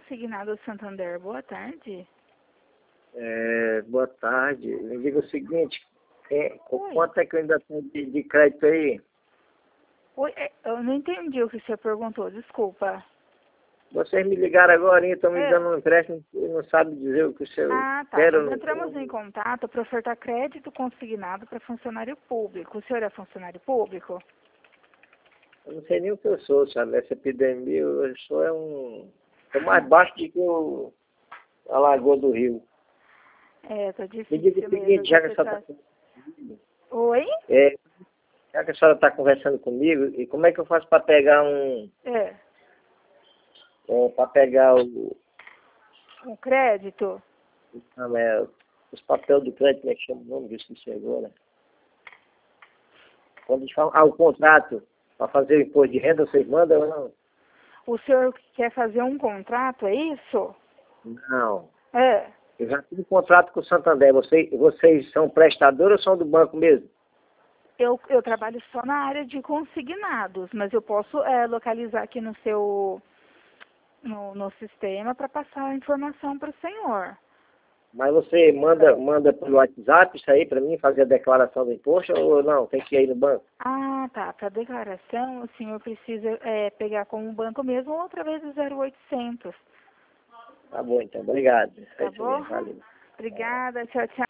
Consignado do Santander, boa tarde. Boa tarde. Me diga o seguinte, quanto é que eu ainda tenho de crédito aí? Oi, eu não entendi o que você perguntou, desculpa. Vocês me ligaram agora e estão me dando um empréstimo e não sabem dizer o que eu Ah, tá. quero. Nós entramos em contato para ofertar crédito consignado para funcionário público. O senhor é funcionário público? Eu não sei nem o que eu sou, sabe? Essa epidemia, eu sou Estou mais baixo do que a Lagoa do Rio. Tá Me difícil diga o mesmo. seguinte, já que a senhora Oi? já que a senhora está conversando comigo, e como é que eu faço para pegar para pegar Um crédito? os papéis do crédito, como é que chama o nome disso que chegou, né? Quando a gente fala, o contrato para fazer o imposto de renda, vocês mandam ou não? O senhor quer fazer um contrato, é isso? Não. É. Eu já tive contrato com o Santander. Vocês são prestadores ou são do banco mesmo? Eu trabalho só na área de consignados, mas eu posso localizar aqui no seu no sistema para passar a informação para o senhor. Mas você manda pelo WhatsApp isso aí para mim, fazer a declaração do imposto ou não? Tem que ir aí no banco? Ah, tá. Para declaração, o senhor precisa pegar com o banco mesmo ou através do 0800. Tá bom, então. Obrigado. Tá É isso bom? mesmo. Valeu. Obrigada. Tchau, tchau.